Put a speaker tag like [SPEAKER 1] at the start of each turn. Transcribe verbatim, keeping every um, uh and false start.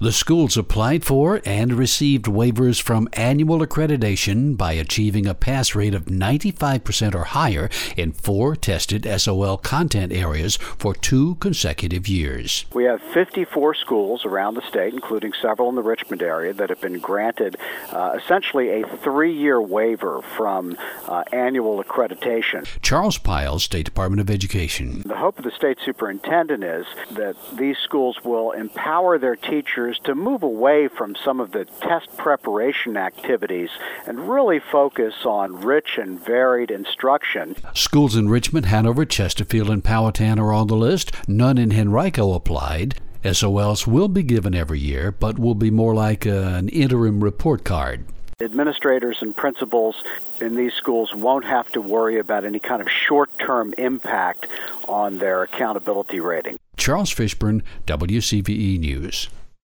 [SPEAKER 1] The schools applied for and received waivers from annual accreditation by achieving a pass rate of ninety-five percent or higher in four tested S O L content areas for two consecutive years.
[SPEAKER 2] We have fifty-four schools around the state, including several in the Richmond area, that have been granted uh, essentially a three-year waiver from uh, annual accreditation.
[SPEAKER 1] Charles Piles, State Department of Education.
[SPEAKER 2] The hope of the state superintendent is that these schools will empower their teachers to move away from some of the test preparation activities and really focus on rich and varied instruction.
[SPEAKER 1] Schools in Richmond, Hanover, Chesterfield, and Powhatan are on the list. None in Henrico applied. S O Ls will be given every year, but will be more like an interim report card.
[SPEAKER 2] Administrators and principals in these schools won't have to worry about any kind of short-term impact on their accountability rating.
[SPEAKER 1] Charles Fishburne, W C V E News.